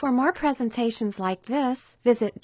For more presentations like this, visit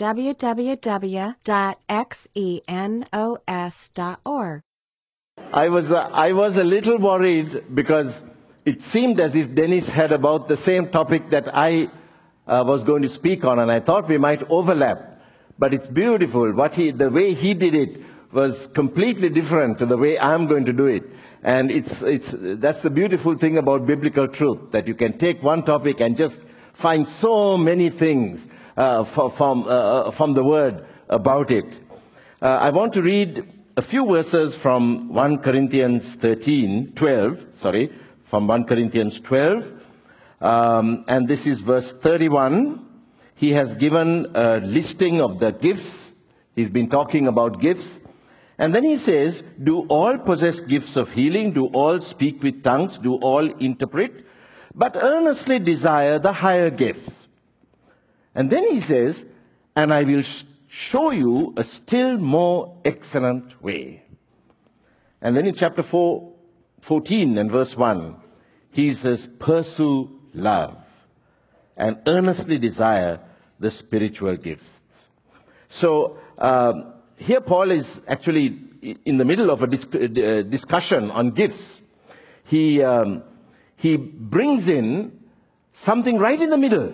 www.xenos.org. I was a little worried because it seemed as if Dennis had about the same topic that I was going to speak on, and I thought we might overlap. But it's beautiful. The way he did it was completely different to the way I'm going to do it. And that's the beautiful thing about biblical truth, that you can take one topic and just find so many things from the Word about it. I want to read a few verses from 1 Corinthians 12, from 1 Corinthians 12. And this is verse 31. He has given a listing of the gifts. He's been talking about gifts. And then he says, do all possess gifts of healing? Do all speak with tongues? Do all interpret? But earnestly desire the higher gifts. And then he says, and I will show you a still more excellent way. And then in chapter 14 and verse 1, he says, pursue love and earnestly desire the spiritual gifts. So here Paul is actually in the middle of a discussion on gifts. He brings in something right in the middle,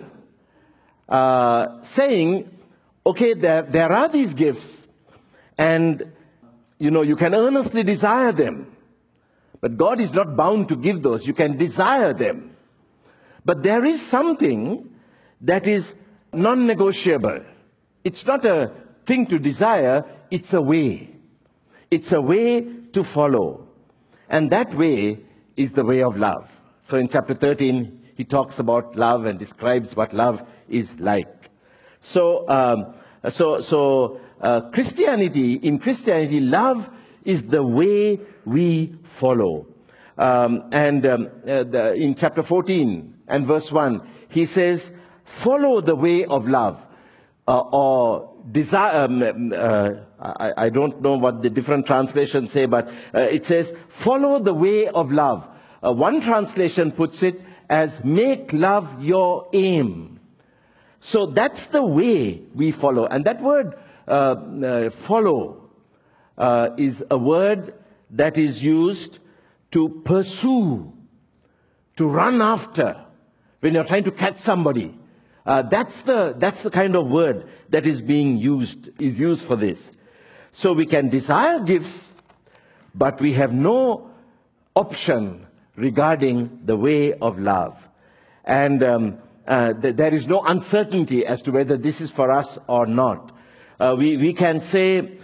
saying, okay, there are these gifts, and you can earnestly desire them. But God is not bound to give those. You can desire them. But there is something that is non-negotiable. It's not a thing to desire, it's a way. It's a way to follow. And that way is the way of love. So in chapter 13, he talks about love and describes what love is like. So, in Christianity, love is the way we follow. In chapter 14 and verse 1, he says, follow the way of love. Or desire, I don't know what the different translations say, but it says, follow the way of love. One translation puts it as make love your aim. So that's the way we follow. And that word follow is a word that is used to pursue, to run after. When you're trying to catch somebody, that's the kind of word that is used for this. So we can desire gifts, but we have no option regarding the way of love. And there is no uncertainty as to whether this is for us or not. We can't say,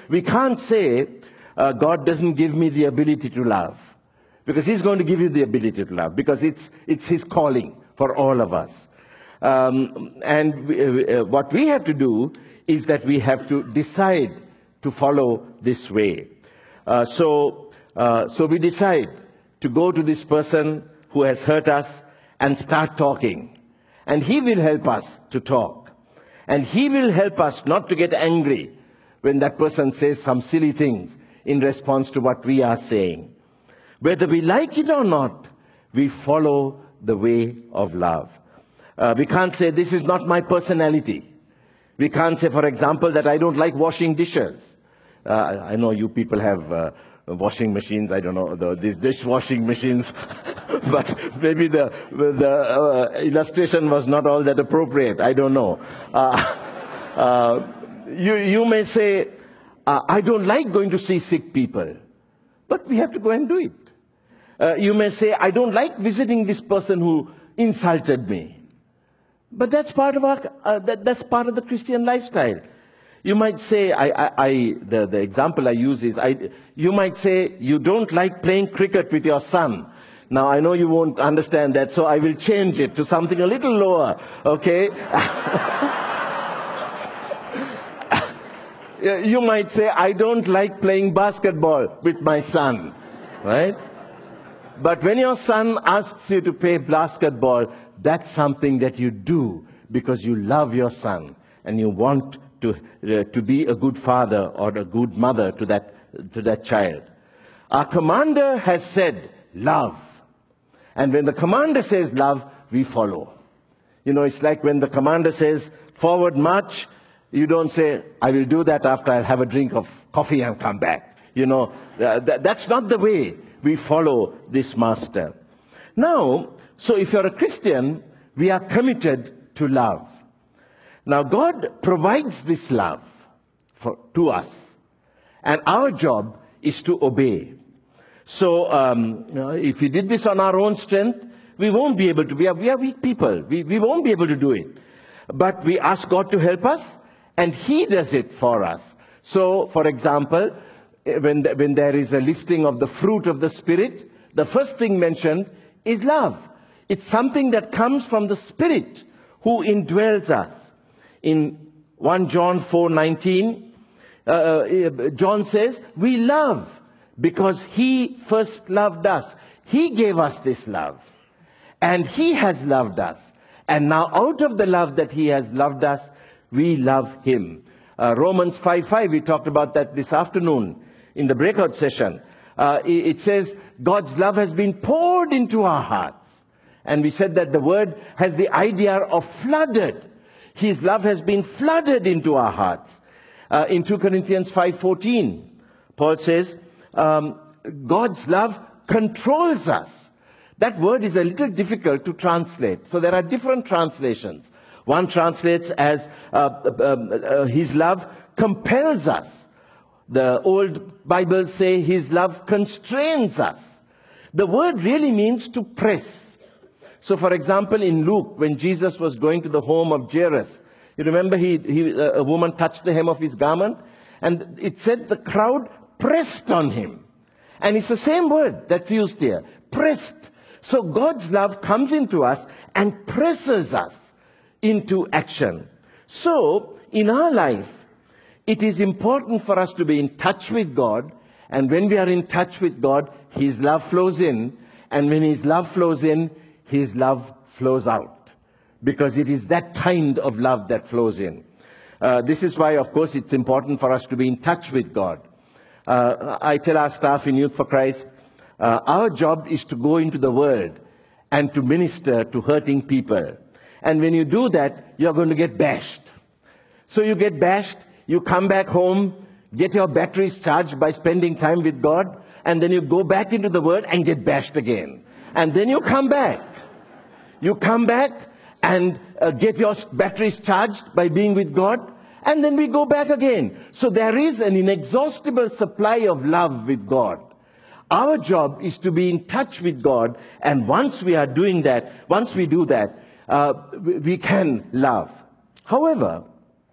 God doesn't give me the ability to love. Because He's going to give you the ability to love. Because it's His calling for all of us. What we have to do is that we have to decide to follow this way. So we decide to go to this person who has hurt us and start talking. And he will help us to talk. And he will help us not to get angry when that person says some silly things in response to what we are saying. Whether we like it or not, we follow the way of love. We can't say, this is not my personality. We can't say, for example, that I don't like washing dishes. I know you people have washing machines, I don't know, these dishwashing machines, but maybe the illustration was not all that appropriate, I don't know. You may say, I don't like going to see sick people, but we have to go and do it. You may say, I don't like visiting this person who insulted me. But that's part of that's part of the Christian lifestyle. You might say, the example I use is, you might say, you don't like playing cricket with your son. Now, I know you won't understand that, so I will change it to something a little lower, okay? You might say, I don't like playing basketball with my son, right? But when your son asks you to play basketball, that's something that you do because you love your son and you want to be a good father or a good mother to that child. Our commander has said, love. And when the commander says love, we follow. You know, it's like when the commander says, forward march, you don't say, I will do that after I have a drink of coffee and come back. You know, that's not the way we follow this master. Now, so if you're a Christian, we are committed to love. Now, God provides this love to us, and our job is to obey. So, if we did this on our own strength, we won't be able to. We are weak people. We won't be able to do it. But we ask God to help us, and He does it for us. So, for example, when there is a listing of the fruit of the Spirit, the first thing mentioned is love. It's something that comes from the Spirit who indwells us. In 1 John 4:19, John says, we love because He first loved us. He gave us this love. And He has loved us. And now out of the love that He has loved us, we love Him. Romans 5:5, we talked about that this afternoon in the breakout session. It says, God's love has been poured into our hearts. And we said that the word has the idea of flooded. His love has been flooded into our hearts. In 2 Corinthians 5:14, Paul says, God's love controls us. That word is a little difficult to translate. So there are different translations. One translates as His love compels us. The old Bibles say His love constrains us. The word really means to press. So for example, in Luke, when Jesus was going to the home of Jairus, you remember a woman touched the hem of His garment, and it said the crowd pressed on Him. And it's the same word that's used here, pressed. So God's love comes into us and presses us into action. So in our life, it is important for us to be in touch with God. And when we are in touch with God, His love flows in. And when His love flows in, His love flows out. Because it is that kind of love that flows in. This is why, of course, it's important for us to be in touch with God. I tell our staff in Youth for Christ, our job is to go into the world and to minister to hurting people. And when you do that, you're going to get bashed. So you get bashed, you come back home, get your batteries charged by spending time with God, and then you go back into the world and get bashed again. And then you come back. You come back and get your batteries charged by being with God, and then we go back again. So there is an inexhaustible supply of love with God. Our job is to be in touch with God, and once we are doing that, once we do that, we can love. However,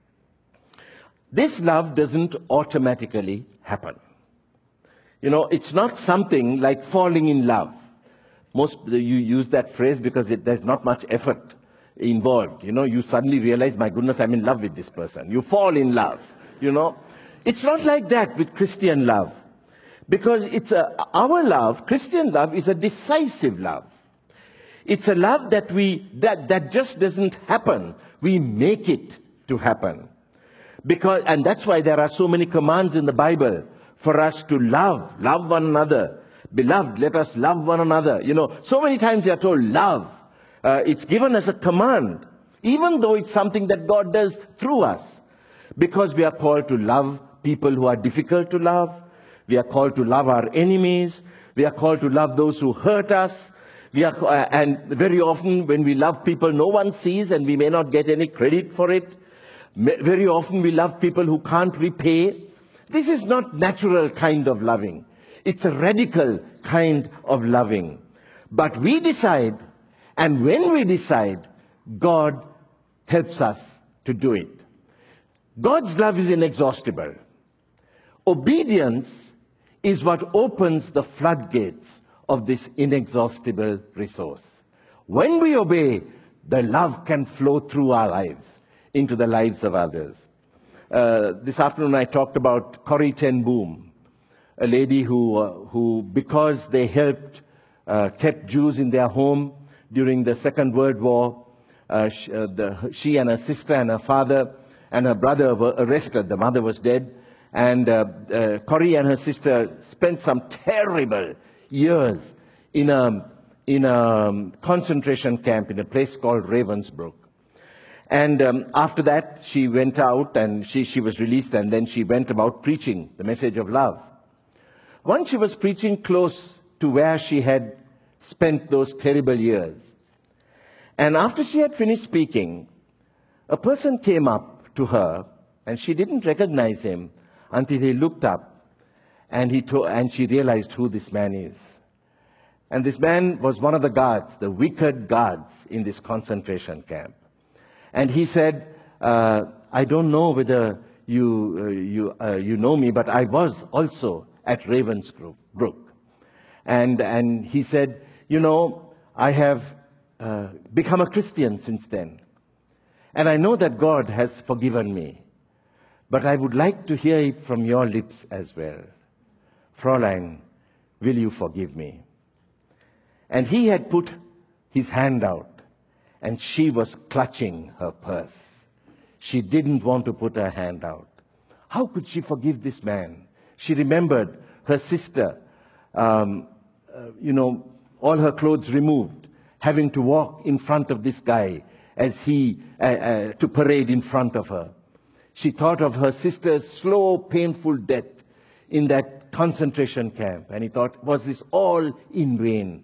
this love doesn't automatically happen. You know, it's not something like falling in love. Most you use that phrase because there's not much effort involved. You know, you suddenly realize, my goodness, I'm in love with this person. You fall in love, you know. It's not like that with Christian love. Because our love, Christian love, is a decisive love. It's a love that just doesn't happen. We make it to happen. And that's why there are so many commands in the Bible for us to love one another. Beloved, let us love one another. You know, so many times we are told love. It's given as a command, even though it's something that God does through us. Because we are called to love people who are difficult to love. We are called to love our enemies. We are called to love those who hurt us. And very often when we love people no one sees, and we may not get any credit for it. Very often we love people who can't repay. This is not natural kind of loving. It's a radical kind of loving. But we decide, and when we decide, God helps us to do it. God's love is inexhaustible. Obedience is what opens the floodgates of this inexhaustible resource. When we obey, the love can flow through our lives into the lives of others. This afternoon I talked about Corrie ten Boom, a lady who because they helped kept Jews in their home during the Second World War, she and her sister and her father and her brother were arrested. The mother was dead. And Corrie and her sister spent some terrible years in a concentration camp in a place called Ravensbrück. And after that, she went out and she was released, and then she went about preaching the message of love. Once she was preaching close to where she had spent those terrible years. And after she had finished speaking, a person came up to her, and she didn't recognize him until he looked up, and she realized who this man is. And this man was one of the guards, the wicked guards in this concentration camp. And he said, I don't know whether you know me, but I was also at Ravensbrück. And he said, you know, I have become a Christian since then. And I know that God has forgiven me. But I would like to hear it from your lips as well. Fräulein, will you forgive me? And he had put his hand out, and she was clutching her purse. She didn't want to put her hand out. How could she forgive this man? She remembered her sister, all her clothes removed, having to walk in front of this guy as he, to parade in front of her. She thought of her sister's slow, painful death in that concentration camp, and he thought, was this all in vain?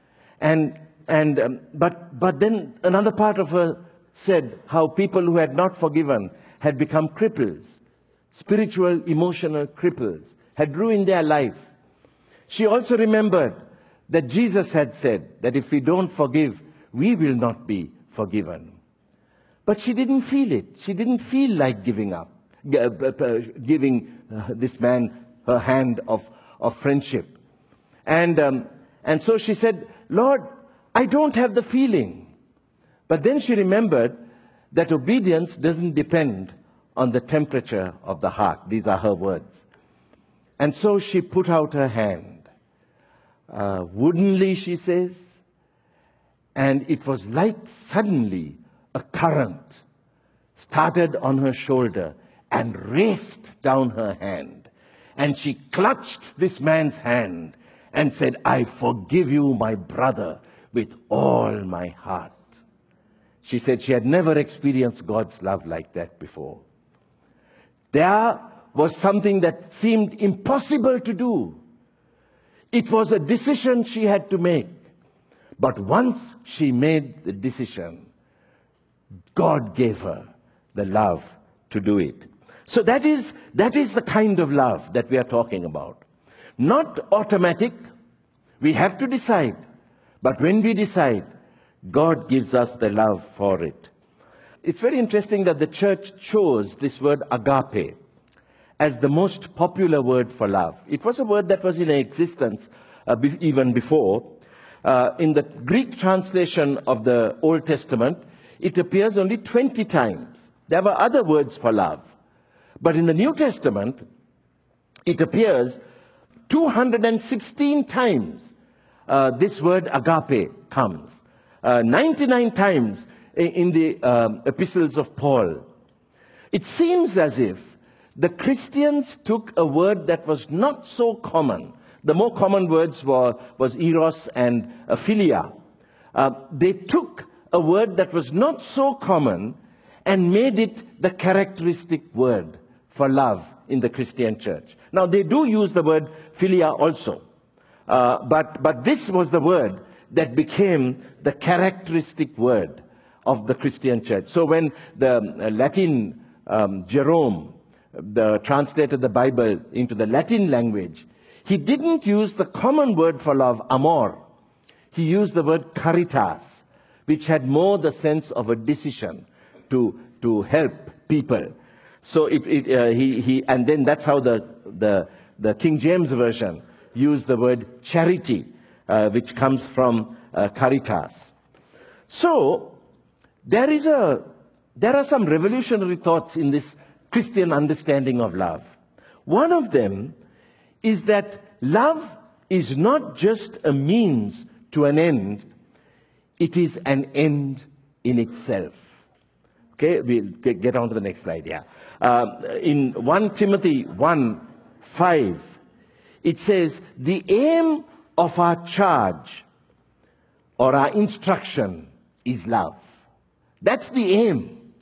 But then another part of her said how people who had not forgiven had become cripples, spiritual, emotional cripples, had ruined their life. She also remembered that Jesus had said that if we don't forgive, we will not be forgiven. But she didn't feel it. She didn't feel like giving up, giving this man her hand of friendship. And so she said, Lord, I don't have the feeling. But then she remembered that obedience doesn't depend on the temperature of the heart. These are her words. And so she put out her hand. Woodenly, she says, and it was like suddenly a current started on her shoulder and raced down her hand. And she clutched this man's hand and said, I forgive you, my brother, with all my heart. She said she had never experienced God's love like that before. There was something that seemed impossible to do. It was a decision she had to make. But once she made the decision, God gave her the love to do it. So that is the kind of love that we are talking about. Not automatic. We have to decide. But when we decide, God gives us the love for it. It's very interesting that the church chose this word agape as the most popular word for love. It was a word that was in existence even before. In the Greek translation of the Old Testament, it appears only 20 times. There were other words for love. But in the New Testament, it appears 216 times this word agape comes. 99 times in the epistles of Paul. It seems as if the Christians took a word that was not so common. The more common words was eros and philia. They took a word that was not so common and made it the characteristic word for love in the Christian church. Now, they do use the word philia also. But this was the word that became the characteristic word of the Christian church. So when the Latin Jerome translated the Bible into the Latin language, he didn't use the common word for love, amor. He used the word caritas, which had more the sense of a decision to help people. So and then that's how the King James Version used the word charity, which comes from caritas. So there are some revolutionary thoughts in this Christian understanding of love. One of them is that love is not just a means to an end, it is an end in itself. Okay, we'll get on to the next slide here. In 1 Timothy 1:5, it says, the aim of our charge or our instruction is love. That's the aim.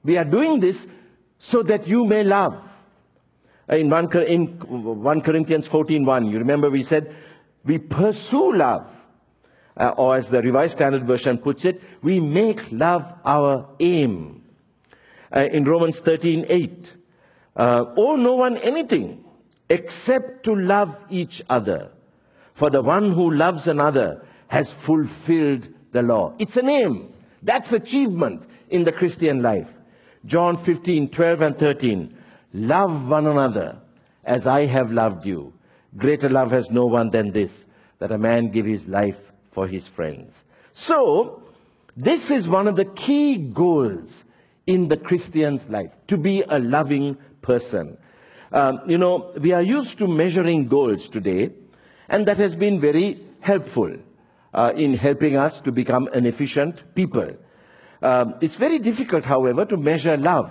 We are doing this so that you may love. In 1 Corinthians 14:1, you remember we said, we pursue love. Or as the Revised Standard Version puts it, we make love our aim. In Romans 13:8, owe no one anything except to love each other. For the one who loves another has fulfilled the law. It's an aim. That's achievement in the Christian life. John 15:12 and 13. Love one another as I have loved you. Greater love has no one than this, that a man give his life for his friends. So, this is one of the key goals in the Christian's life, to be a loving person. We are used to measuring goals today, and that has been very helpful in helping us to become an efficient people. It's very difficult, however, to measure love.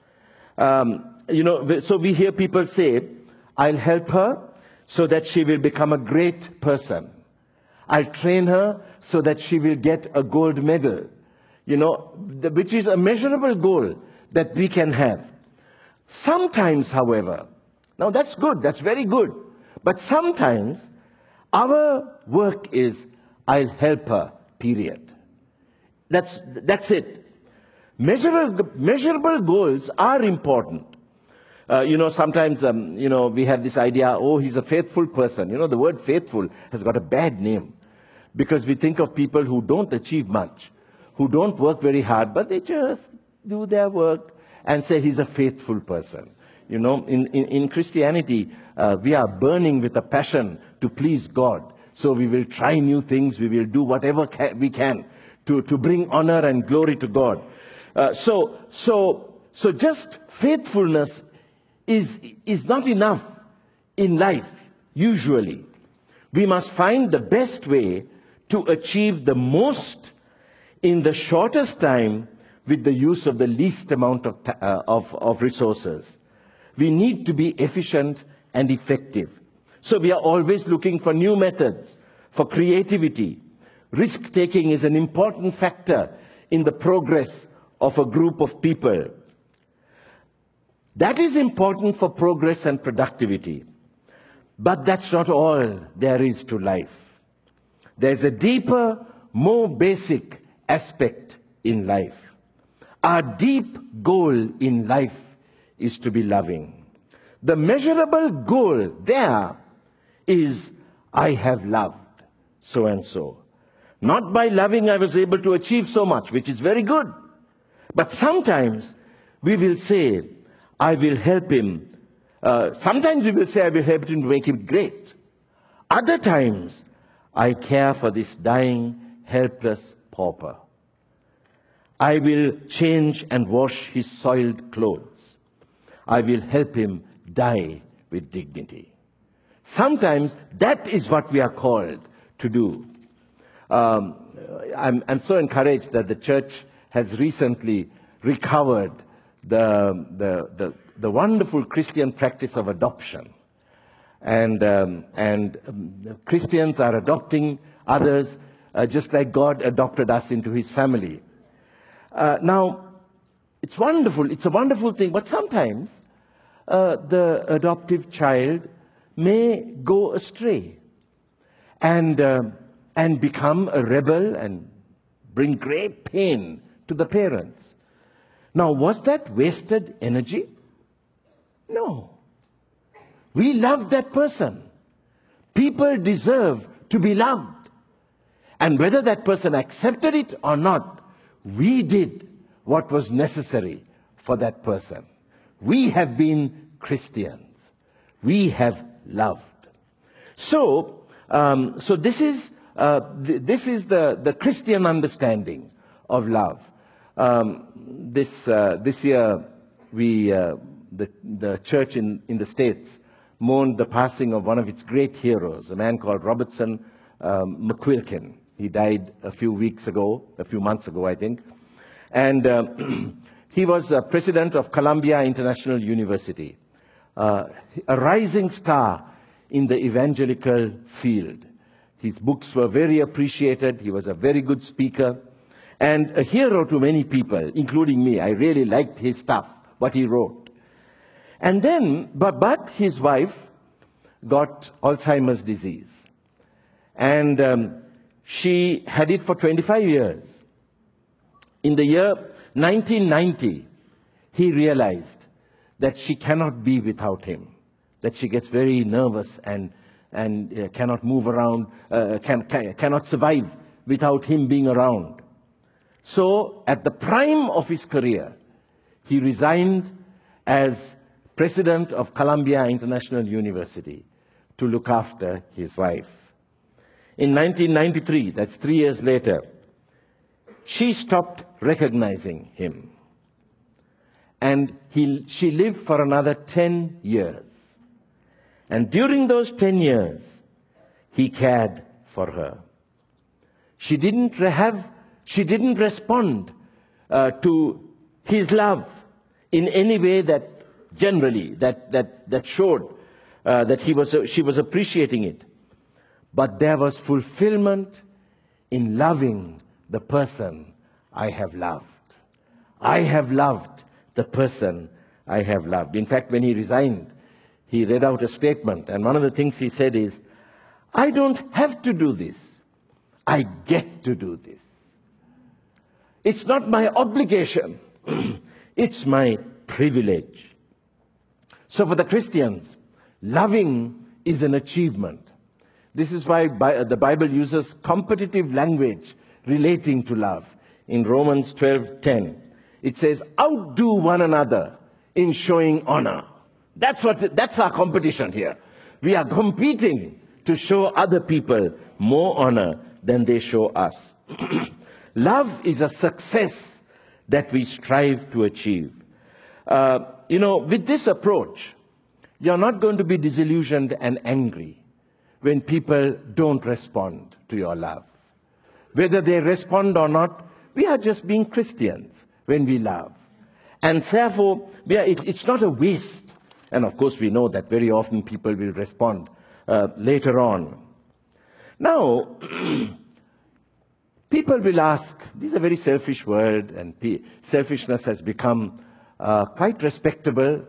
So we hear people say, I'll help her so that she will become a great person. I'll train her so that she will get a gold medal. Which is a measurable goal that we can have. Sometimes, however, now that's good, that's very good. But sometimes our work is, I'll help her, period. That's it. Measurable goals are important. Sometimes, we have this idea, oh, he's a faithful person. The word faithful has got a bad name because we think of people who don't achieve much, who don't work very hard, but they just do their work and say he's a faithful person. In Christianity, we are burning with a passion to please God. So we will try new things, we will do whatever we can to bring honor and glory to God. So just faithfulness is not enough in life, usually. We must find the best way to achieve the most in the shortest time with the use of the least amount of resources. We need to be efficient and effective. So we are always looking for new methods, for creativity. Risk-taking is an important factor in the progress of a group of people. That is important for progress and productivity. But that's not all there is to life. There's a deeper, more basic aspect in life. Our deep goal in life is to be loving. The measurable goal there is, I have loved so and so. Not by loving I was able to achieve so much, which is very good. But sometimes we will say, I will help him. Sometimes we will say, I will help him to make him great. Other times, I care for this dying, helpless pauper. I will change and wash his soiled clothes. I will help him die with dignity. Sometimes that is what we are called to do. I'm so encouraged that the church has recently recovered the wonderful Christian practice of adoption. And Christians are adopting others just like God adopted us into his family. Now, it's wonderful, it's a wonderful thing, but sometimes the adoptive child may go astray and become a rebel and bring great pain to the parents. Now, was that wasted energy? No. We loved that person. People deserve to be loved. And whether that person accepted it or not, we did what was necessary for that person. We have been Christians. We have loved. So this is the Christian understanding of love. This year, the church in the States mourned the passing of one of its great heroes, a man called Robertson McQuilkin. He died a few months ago, I think. And he was president of Columbia International University, a rising star in the evangelical field. His books were very appreciated. He was a very good speaker. and a hero to many people, including me. I really liked his stuff, what he wrote. And then, but his wife got Alzheimer's disease. And she had it for 25 years. In the year 1990, he realized that she cannot be without him, that she gets very nervous and cannot move around, cannot survive without him being around. So, at the prime of his career, he resigned as president of Columbia International University to look after his wife. In 1993, that's 3 years later, she stopped recognizing him. And she lived for another 10 years. And during those 10 years, he cared for her. She didn't respond to his love in any way that generally, that showed that she was appreciating it. But there was fulfillment in loving the person I have loved. I have loved the person I have loved. In fact, when he resigned, he read out a statement, and one of the things he said is, I don't have to do this. I get to do this. It's not my obligation. It's my privilege. So for the Christians, loving is an achievement. This is why the Bible uses competitive language relating to love. In Romans 12:10, it says, outdo one another in showing honor. That's our competition here. We are competing to show other people more honor than they show us. Love is a success that we strive to achieve. With this approach, you're not going to be disillusioned and angry when people don't respond to your love. Whether they respond or not, we are just being Christians when we love. And therefore, it's not a waste. And of course, we know that very often people will respond later on. Now, people will ask, this is a very selfish world, and selfishness has become quite respectable.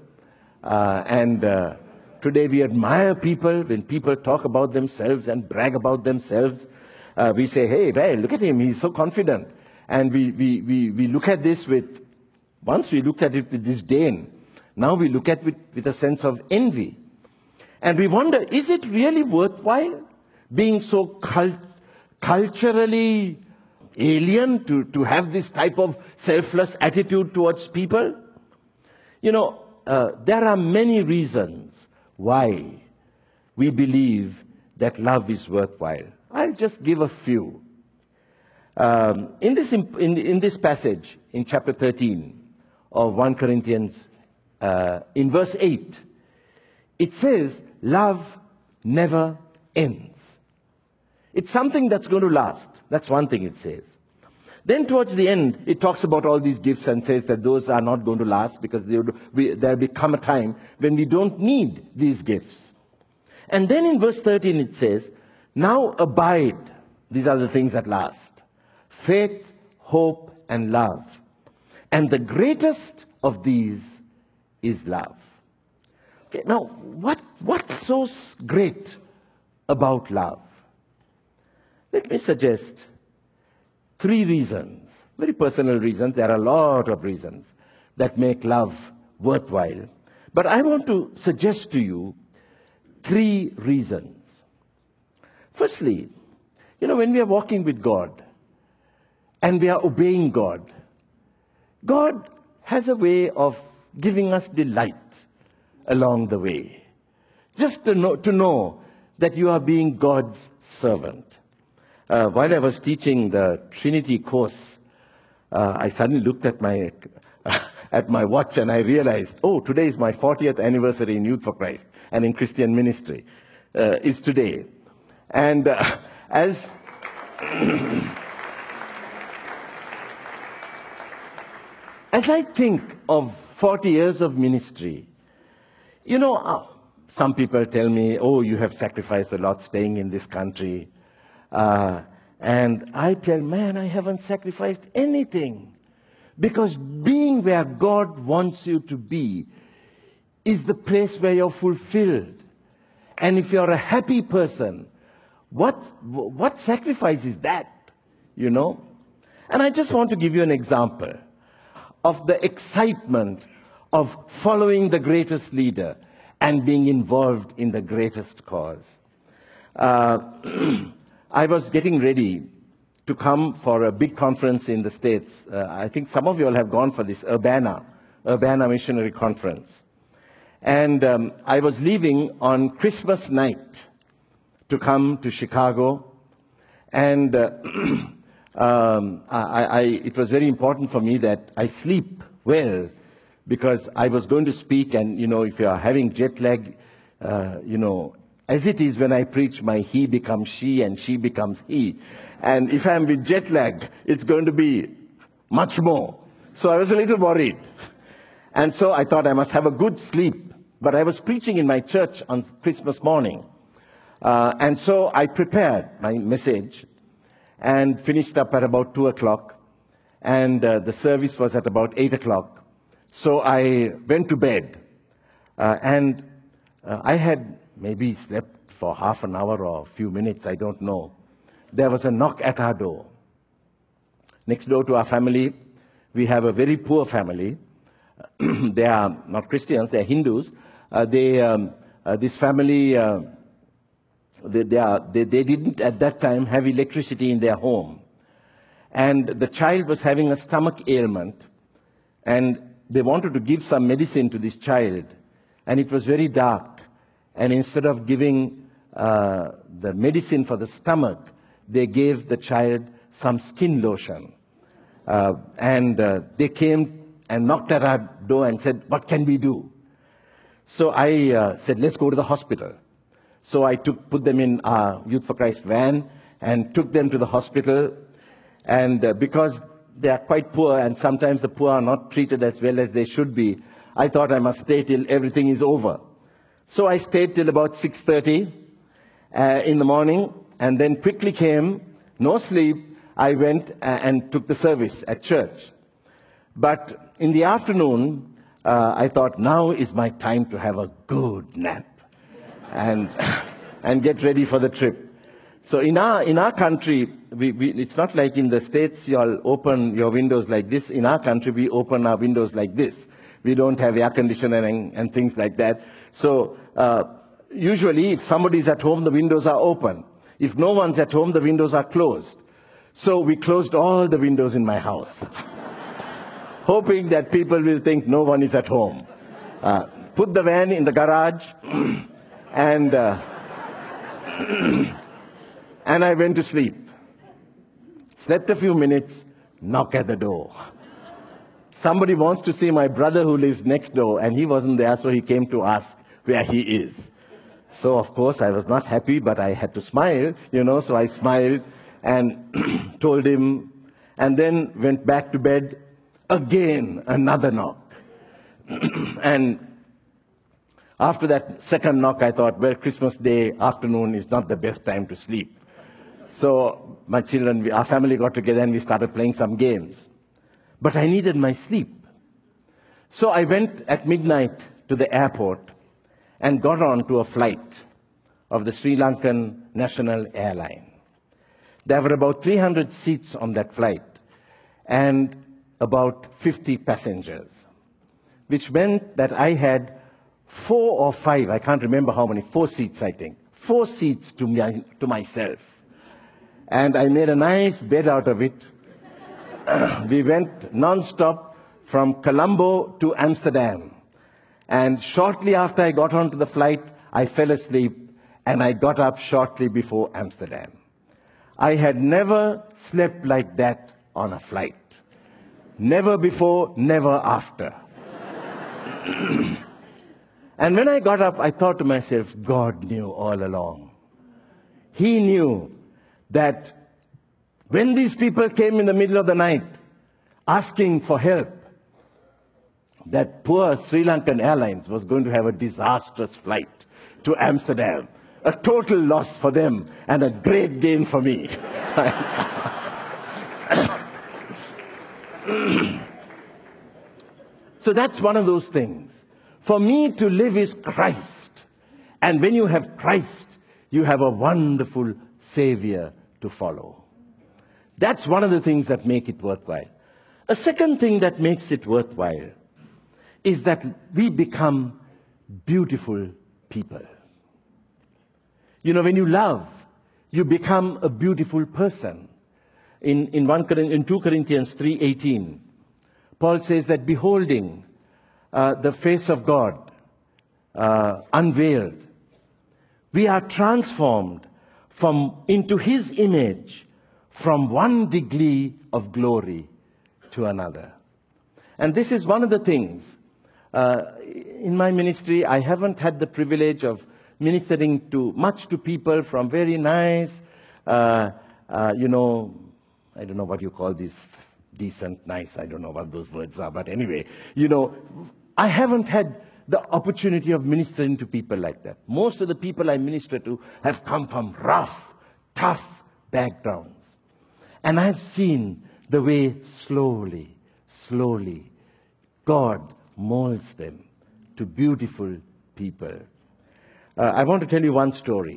Today we admire people when people talk about themselves and brag about themselves. We say, hey, look at him, he's so confident. And we look at this once we looked at it with disdain. Now we look at it with a sense of envy. And we wonder, is it really worthwhile being so culturally alien to have this type of selfless attitude towards people? There are many reasons why we believe that love is worthwhile. I'll just give a few. In this passage, in chapter 13 of 1 Corinthians, in verse 8, it says, love never ends. It's something that's going to last. That's one thing it says. Then towards the end, it talks about all these gifts and says that those are not going to last because there'll become a time when we don't need these gifts. And then in verse 13 it says, now abide, these are the things that last, faith, hope, and love. And the greatest of these is love. Okay, now, what's so great about love? Let me suggest 3 reasons, very personal reasons. There are a lot of reasons that make love worthwhile. But I want to suggest to you 3 reasons. Firstly, when we are walking with God and we are obeying God, God has a way of giving us delight along the way. Just to know that you are being God's servant. While I was teaching the Trinity course, I suddenly looked at my watch and I realized, today is my 40th anniversary in Youth for Christ and in Christian ministry. Is today. And as I think of 40 years of ministry, some people tell me, you have sacrificed a lot staying in this country. And I tell, man, I haven't sacrificed anything. Because being where God wants you to be is the place where you're fulfilled. And if you're a happy person, what sacrifice is that? You know? And I just want to give you an example of the excitement of following the greatest leader and being involved in the greatest cause. I was getting ready to come for a big conference in the States. I think some of you all have gone for this Urbana Missionary Conference. And I was leaving on Christmas night to come to Chicago. And it was very important for me that I sleep well, because I was going to speak, and, you know, if you are having jet lag, you know, as it is when I preach, my he becomes she and she becomes he. And if I'm with jet lag, it's going to be much more. So I was a little worried. And so I thought I must have a good sleep. But I was preaching in my church on Christmas morning. And so I prepared my message and finished up at about 2 o'clock. And the service was at about 8 o'clock. So I went to bed. And I had maybe slept for half an hour or a few minutes, I don't know. There was a knock at our door. Next door to our family, we have a very poor family. They are not Christians, they are Hindus. This family, they didn't at that time have electricity in their home. And the child was having a stomach ailment, and they wanted to give some medicine to this child, and it was very dark. And instead of giving the medicine for the stomach, they gave the child some skin lotion. They came and knocked at our door and said, "What can we do?" So I said, "Let's go to the hospital." So I put them in our Youth for Christ van and took them to the hospital. And because they are quite poor, and sometimes the poor are not treated as well as they should be, I thought I must stay till everything is over. So I stayed till about 6:30 in the morning, and then quickly came, no sleep. I went and took the service at church. But in the afternoon, I thought, now is my time to have a good nap and get ready for the trip. So in our country, it's not like in the States you all open your windows like this. In our country, we open our windows like this. We don't have air conditioning and things like that. So usually, if somebody's at home, the windows are open. If no one's at home, the windows are closed. So we closed all the windows in my house, hoping that people will think no one is at home. Put the van in the garage, and I went to sleep. Slept a few minutes, knock at the door. Somebody wants to see my brother who lives next door, and he wasn't there, so he came to ask where he is. So, of course, I was not happy, but I had to smile, you know, so I smiled and told him, and then went back to bed. Again, another knock. And after that second knock, I thought, well, Christmas Day afternoon is not the best time to sleep. So my children, our family got together and we started playing some games. But I needed my sleep. So I went at midnight to the airport and got on to a flight of the Sri Lankan National Airline. There were about 300 seats on that flight and about 50 passengers, which meant that I had 4 or 5, I can't remember how many, 4 seats, I think. 4 seats to myself. And I made a nice bed out of it. We went non-stop from Colombo to Amsterdam. And shortly after I got onto the flight, I fell asleep, and I got up shortly before Amsterdam. I had never slept like that on a flight. Never before, never after. And when I got up, I thought to myself, God knew all along. He knew that when these people came in the middle of the night asking for help, that poor Sri Lankan Airlines was going to have a disastrous flight to Amsterdam. a total loss for them and a great gain for me. So that's one of those things. For me, to live is Christ. And when you have Christ, you have a wonderful Savior to follow. That's one of the things that make it worthwhile. A second thing that makes it worthwhile is that we become beautiful people. You know, when you love, you become a beautiful person. In 2 Corinthians 3:18, Paul says that beholding the face of God unveiled, we are transformed into His image from one degree of glory to another. And this is one of the things. In my ministry, I haven't had the privilege of ministering much to people from very nice, I don't know what you call these, decent, nice, I don't know what those words are, but anyway, I haven't had the opportunity of ministering to people like that. Most of the people I minister to have come from rough, tough backgrounds. And I've seen the way slowly, slowly, God molds them to beautiful people. I want to tell you one story.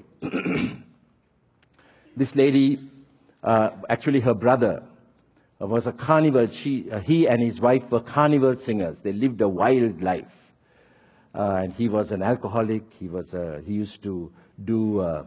This lady, actually her brother, was a carnival. He and his wife were carnival singers. They lived a wild life. And he was an alcoholic. He used to do,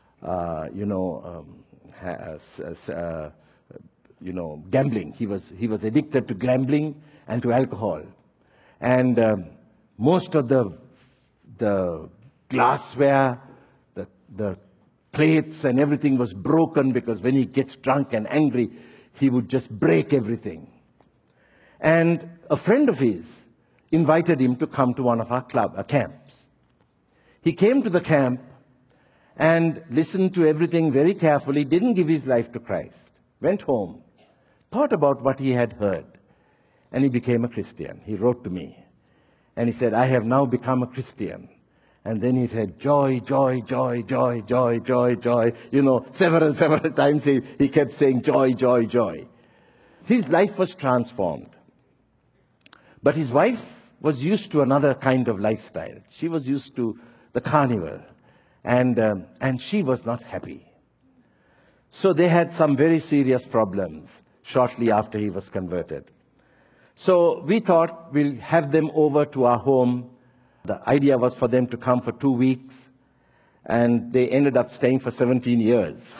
gambling. He was addicted to gambling and to alcohol. And most of the glassware, the plates and everything was broken, because when he gets drunk and angry, he would just break everything. And a friend of his invited him to come to one of our camps. He came to the camp and listened to everything very carefully, didn't give his life to Christ, went home, thought about what he had heard, and he became a Christian. He wrote to me, and he said, I have now become a Christian. And then he said, joy, joy, joy, joy, joy, joy, joy. Several times he kept saying, joy, joy, joy. His life was transformed. But his wife was used to another kind of lifestyle. She was used to the carnival. And she was not happy. So they had some very serious problems shortly after he was converted. So we thought we'll have them over to our home. The idea was for them to come for 2 weeks, and they ended up staying for 17 years.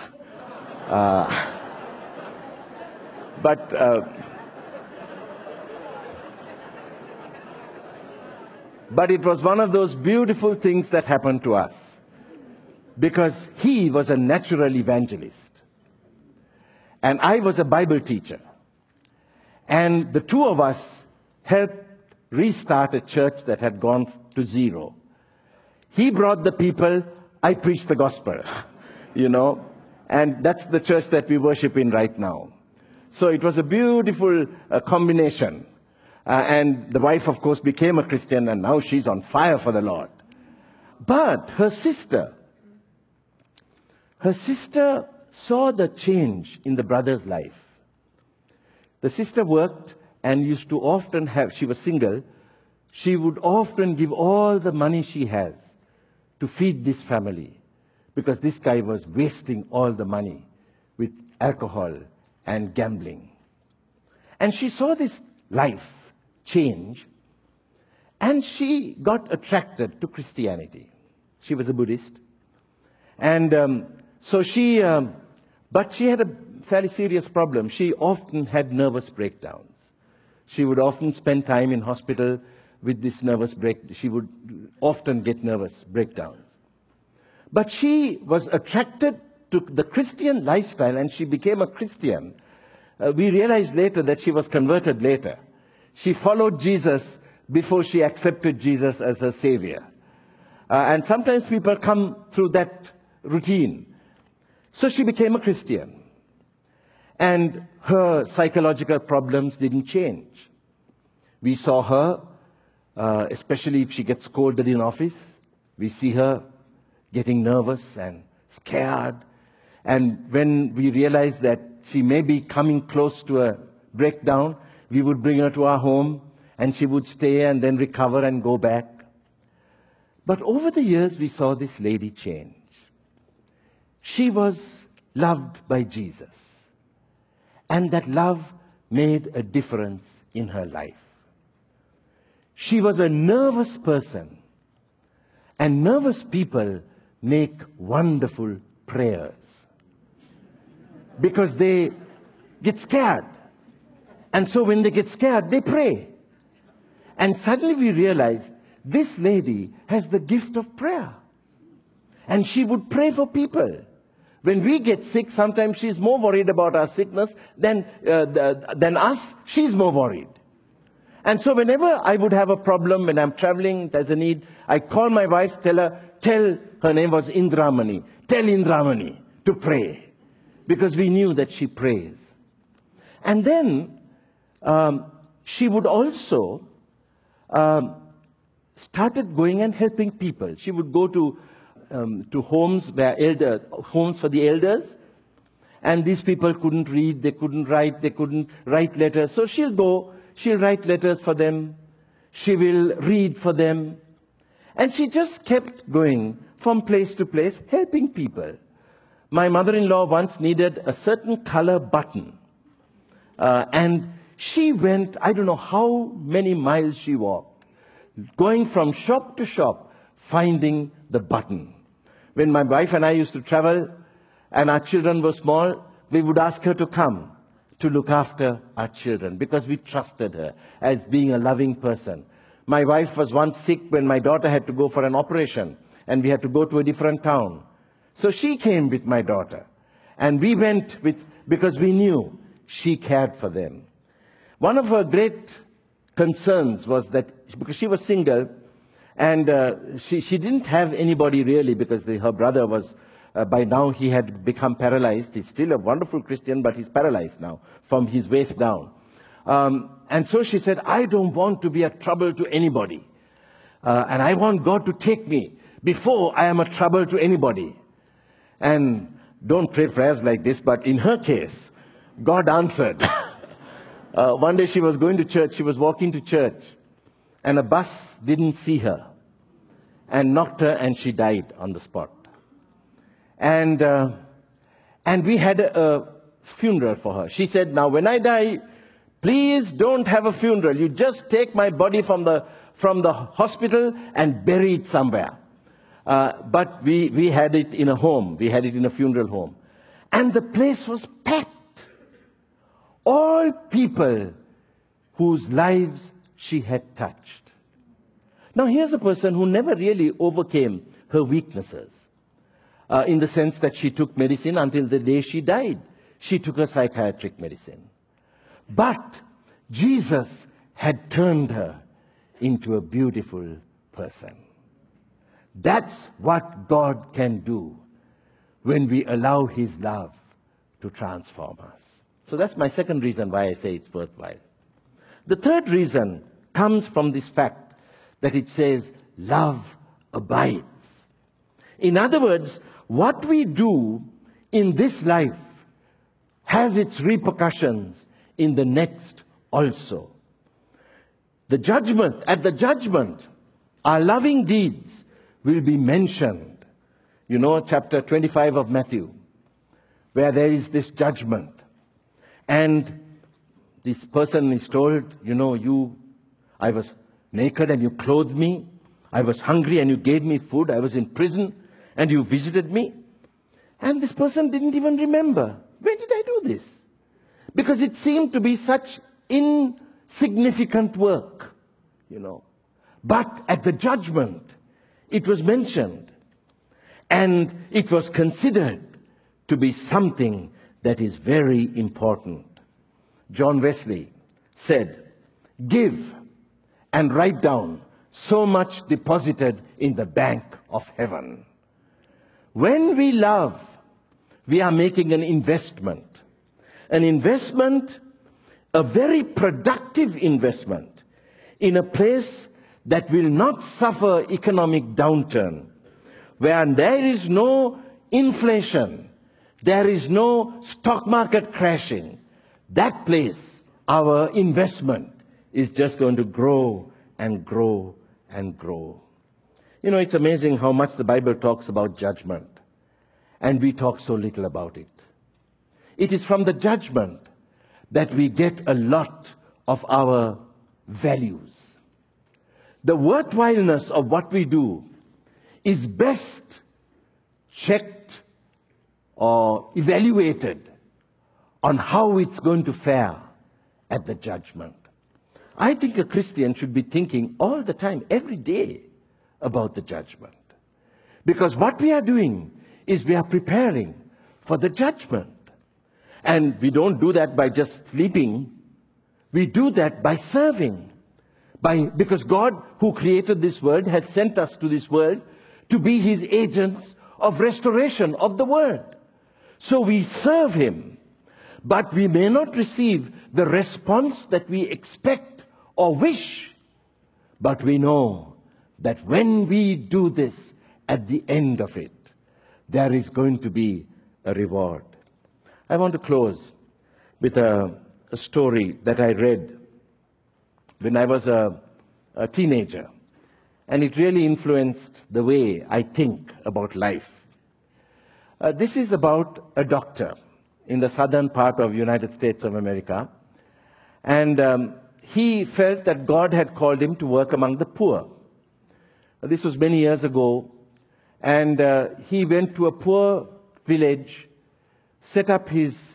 But it was one of those beautiful things that happened to us, because he was a natural evangelist, and I was a Bible teacher. And the two of us helped restart a church that had gone to zero. He brought the people, I preached the gospel, and that's the church that we worship in right now. So it was a beautiful combination. And the wife, of course, became a Christian, and now she's on fire for the Lord. But her sister saw the change in the brother's life. The sister worked and used to often she was single, she would often give all the money she has to feed this family, because this guy was wasting all the money with alcohol and gambling. And she saw this life change, and she got attracted to Christianity. She was a Buddhist. And but she had a fairly serious problem. She often had nervous breakdowns. She would often spend time in hospital with this she would often get nervous breakdowns. But she was attracted to the Christian lifestyle, and she became a Christian. We realized later that she was converted later. She followed Jesus before she accepted Jesus as her Savior. And sometimes people come through that routine. So she became a Christian. And her psychological problems didn't change. We saw her, especially if she gets scolded in office, we see her getting nervous and scared. And when we realized that she may be coming close to a breakdown, we would bring her to our home and she would stay and then recover and go back. But over the years, we saw this lady change. She was loved by Jesus. And that love made a difference in her life. She was a nervous person. And nervous people make wonderful prayers. Because they get scared. And so when they get scared, they pray. And suddenly we realized this lady has the gift of prayer. And she would pray for people. When we get sick, sometimes she's more worried about our sickness than us. She's more worried. And so whenever I would have a problem, when I'm traveling, there's a need, I call my wife, tell her name was Indramani, tell Indramani to pray. Because we knew that she prays. And then she would also started going and helping people. She would go to homes homes for the elders, and these people couldn't read, they couldn't write letters. So she'll go, she'll write letters for them, she will read for them, and she just kept going from place to place, helping people. My mother-in-law once needed a certain color button, and she went, I don't know how many miles she walked, going from shop to shop, finding the button. When my wife and I used to travel, and our children were small, we would ask her to come to look after our children, because we trusted her as being a loving person. My wife was once sick when my daughter had to go for an operation, and we had to go to a different town. So she came with my daughter, and we went because we knew she cared for them. One of her great concerns was that, because she was single, and she didn't have anybody really, because her brother was, by now he had become paralyzed. He's still a wonderful Christian, but he's paralyzed now from his waist down. And so she said, I don't want to be a trouble to anybody. And I want God to take me before I am a trouble to anybody. And don't pray prayers like this, but in her case, God answered. One day she was going to church, she was walking to church, and a bus didn't see her and knocked her, and she died on the spot. And we had a funeral for her. She said, now when I die, please don't have a funeral. You just take my body from the hospital and bury it somewhere. But we had it in a home. We had it in a funeral home. And the place was packed. All people whose lives she had touched. Now here's a person who never really overcame her weaknesses. In the sense that she took medicine until the day she died. She took a psychiatric medicine. But Jesus had turned her into a beautiful person. That's what God can do when we allow His love to transform us. So that's my second reason why I say it's worthwhile. The third reason comes from this fact that it says, love abides. In other words, what we do in this life has its repercussions in the next also. At the judgment, our loving deeds will be mentioned. You know, chapter 25 of Matthew, where there is this judgment. And this person is told, you know, I was naked and you clothed me. I was hungry and you gave me food. I was in prison and you visited me. And this person didn't even remember. When did I do this? Because it seemed to be such insignificant work, you know. But at the judgment, it was mentioned. And it was considered to be something that is very important. John Wesley said, give and write down so much deposited in the bank of heaven. When we love, we are making an investment. An investment, a very productive investment, in a place that will not suffer economic downturn, where there is no inflation, there is no stock market crashing, that place, our investment is just going to grow and grow and grow. You know, it's amazing how much the Bible talks about judgment, and we talk so little about it. It is from the judgment that we get a lot of our values. The worthwhileness of what we do is best checked or evaluated on how it's going to fare at the judgment. I think a Christian should be thinking all the time, every day, about the judgment. Because what we are doing is we are preparing for the judgment. And we don't do that by just sleeping. We do that by serving. Because God, who created this world, has sent us to this world to be His agents of restoration of the world. So we serve Him. But we may not receive the response that we expect or wish. But we know that when we do this, at the end of it, there is going to be a reward. I want to close with a story that I read when I was a teenager. And it really influenced the way I think about life. This is about a doctor in the southern part of the United States of America. And he felt that God had called him to work among the poor. This was many years ago. And he went to a poor village, set up his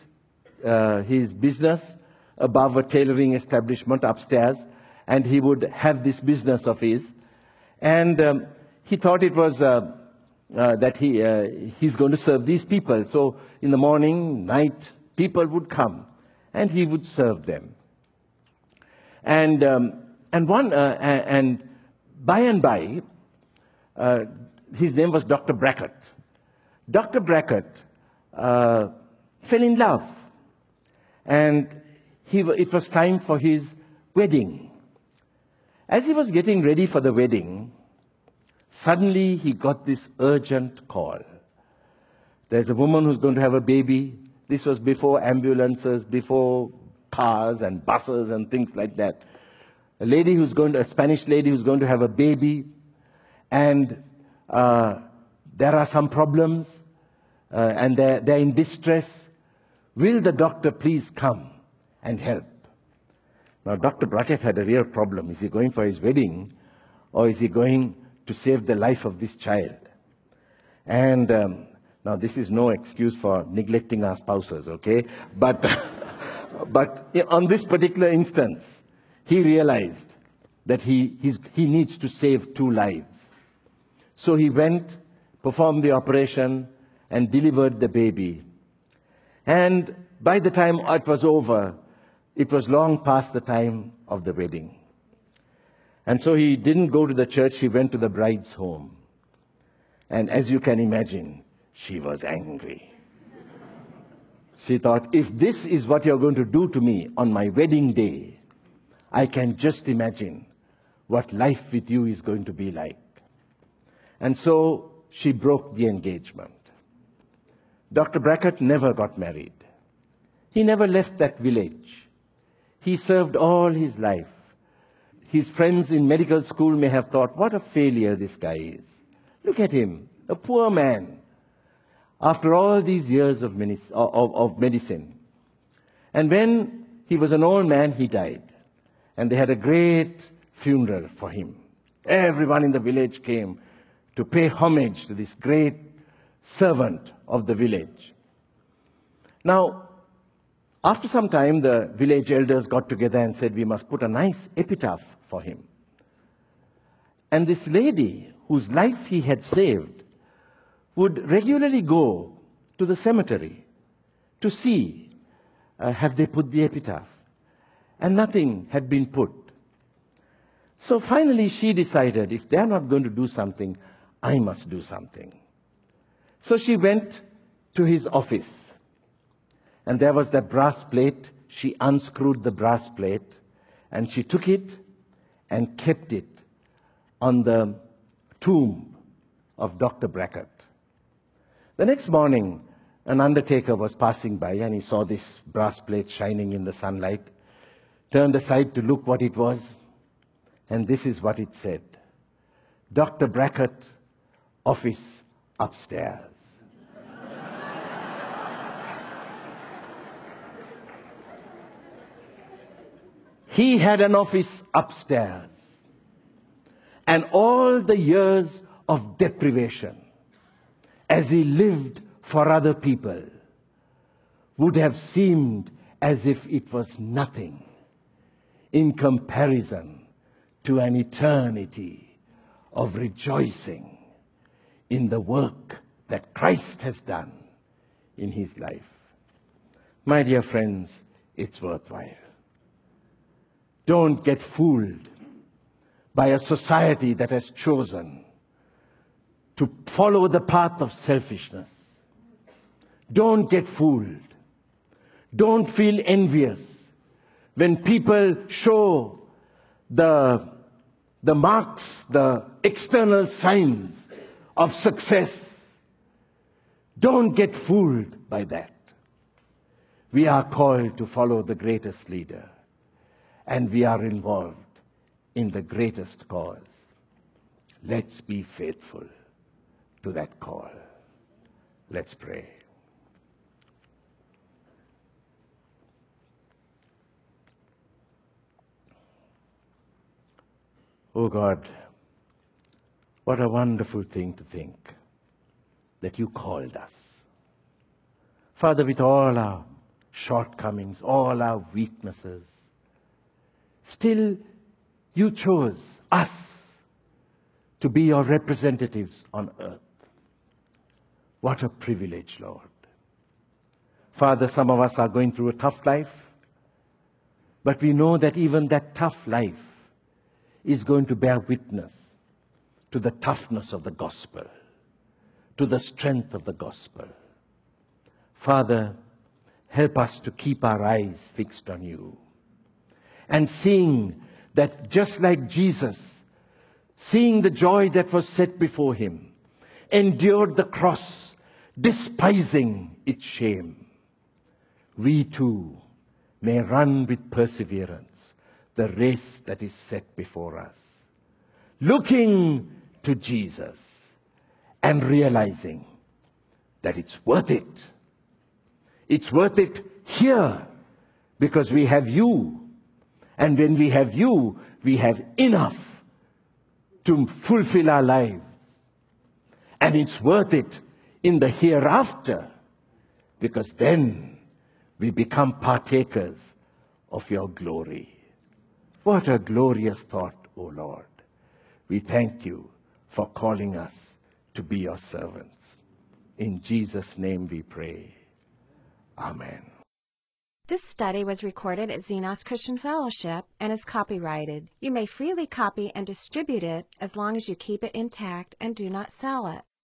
business above a tailoring establishment upstairs, and he would have this business of his. And he thought it was that he's going to serve these people. So in the morning, night, people would come, and he would serve them. And by and by, his name was Dr. Brackett. Dr. Brackett fell in love, and it was time for his wedding. As he was getting ready for the wedding, suddenly he got this urgent call. There's a woman who's going to have a baby. This was before ambulances, before cars and buses and things like that. A Spanish lady who's going to have a baby, and there are some problems, and they're in distress. Will the doctor please come and help? Now, Dr. Brackett had a real problem. Is he going for his wedding, or is he going to save the life of this child? And now, this is no excuse for neglecting our spouses, okay? But on this particular instance, he realized that he needs to save 2 lives. So he went, performed the operation, and delivered the baby. And by the time it was over, it was long past the time of the wedding. And so he didn't go to the church, he went to the bride's home. And as you can imagine, she was angry. She thought, if this is what you're going to do to me on my wedding day, I can just imagine what life with you is going to be like. And so she broke the engagement. Dr. Brackett never got married. He never left that village. He served all his life. His friends in medical school may have thought, what a failure this guy is. Look at him, a poor man, after all these years of medicine. And when he was an old man, he died. And they had a great funeral for him. Everyone in the village came to pay homage to this great servant of the village. Now, after some time, the village elders got together and said, we must put a nice epitaph for him. And this lady, whose life he had saved, would regularly go to the cemetery to see, have they put the epitaph? And nothing had been put. So finally she decided, if they're not going to do something, I must do something. So she went to his office. And there was that brass plate. She unscrewed the brass plate, and she took it and kept it on the tomb of Dr. Brackett. The next morning, an undertaker was passing by and he saw this brass plate shining in the sunlight, turned aside to look what it was, and this is what it said: Dr. Brackett, office upstairs. He had an office upstairs, and all the years of deprivation, as he lived for other people, would have seemed as if it was nothing in comparison to an eternity of rejoicing in the work that Christ has done in his life. My dear friends, it's worthwhile. Don't get fooled by a society that has chosen to follow the path of selfishness. Don't get fooled. Don't feel envious when people show the marks, the external signs of success. Don't get fooled by that. We are called to follow the greatest leader, and we are involved in the greatest cause. Let's be faithful to that call. Let's pray. Oh God, what a wonderful thing to think that you called us. Father, with all our shortcomings, all our weaknesses, still you chose us to be your representatives on earth. What a privilege, Lord. Father, some of us are going through a tough life, but we know that even that tough life is going to bear witness to the toughness of the gospel, to the strength of the gospel. Father, help us to keep our eyes fixed on you, and seeing that just like Jesus, seeing the joy that was set before him, endured the cross, despising its shame, we too may run with perseverance the race that is set before us, looking to Jesus and realizing that it's worth it. It's worth it here because we have you. And when we have you, we have enough to fulfill our lives. And it's worth it in the hereafter because then we become partakers of your glory. What a glorious thought, O Lord. We thank you for calling us to be your servants. In Jesus' name we pray. Amen. This study was recorded at Xenos Christian Fellowship and is copyrighted. You may freely copy and distribute it as long as you keep it intact and do not sell it.